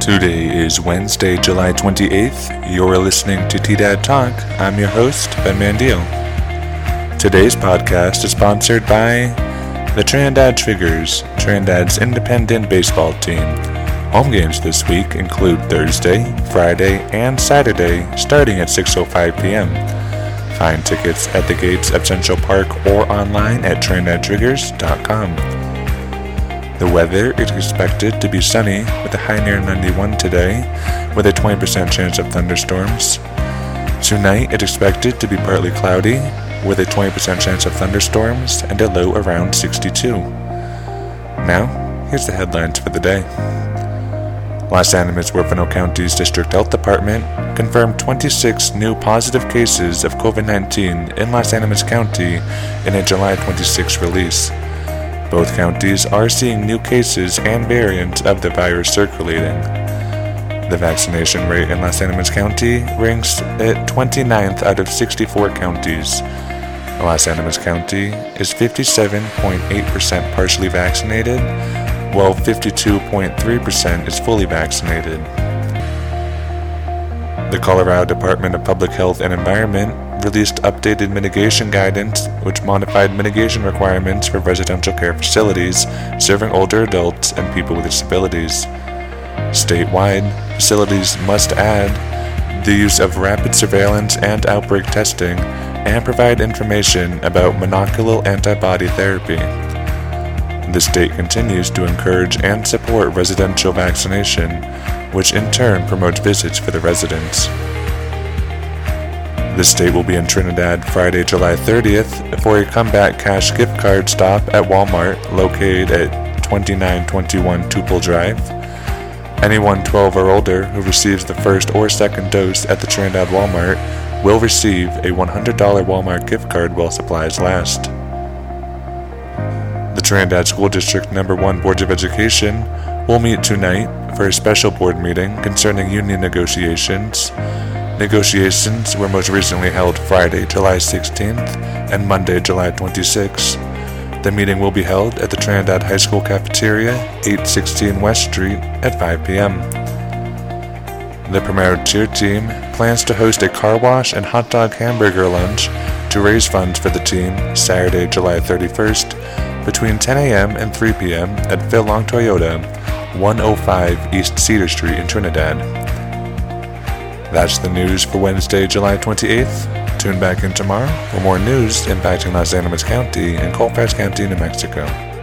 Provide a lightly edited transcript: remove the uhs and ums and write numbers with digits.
Today is Wednesday, July 28th. You're listening to T-Dad Talk. I'm your host, Ben Mandiel. Today's podcast is sponsored by the Trinidad Triggers, Trinidad's independent baseball team. Home games this week include Thursday, Friday, and Saturday, starting at 6:05 p.m. Find tickets at the gates at Central Park or online at trinidadtriggers.com. The weather is expected to be sunny with a high near 91 today, with a 20% chance of thunderstorms. Tonight it's expected to be partly cloudy, with a 20% chance of thunderstorms and a low around 62. Now, here's the headlines for the day. Los Animas-Huerfano County's District Health Department confirmed 26 new positive cases of COVID-19 in Los Animas County in a July 26 release. Both counties are seeing new cases and variants of the virus circulating. The vaccination rate in Los Animas County ranks at 29th out of 64 counties. Los Animas County is 57.8% partially vaccinated, while 52.3% is fully vaccinated. The Colorado Department of Public Health and Environment released updated mitigation guidance, which modified mitigation requirements for residential care facilities serving older adults and people with disabilities. Statewide, facilities must add the use of rapid surveillance and outbreak testing and provide information about monoclonal antibody therapy. The state continues to encourage and support residential vaccination, which in turn promotes visits for the residents. The state will be in Trinidad Friday, July 30th for a Comeback Cash gift card stop at Walmart located at 2921 Tupelo Drive. Anyone 12 or older who receives the first or second dose at the Trinidad Walmart will receive a $100 Walmart gift card while supplies last. The Trinidad School District No. 1 Board of Education will meet tonight for a special board meeting concerning union negotiations. Negotiations were most recently held Friday, July 16th and Monday, July 26th. The meeting will be held at the Trinidad High School cafeteria, 816 West Street at 5 p.m. The Primero cheer team plans to host a car wash and hot dog hamburger lunch to raise funds for the team Saturday, July 31st between 10 a.m. and 3 p.m. at Phil Long Toyota, 105 East Cedar Street in Trinidad. That's the news for Wednesday, July 28th. Tune back in tomorrow for more news impacting Los Animas County and Colfax County, New Mexico.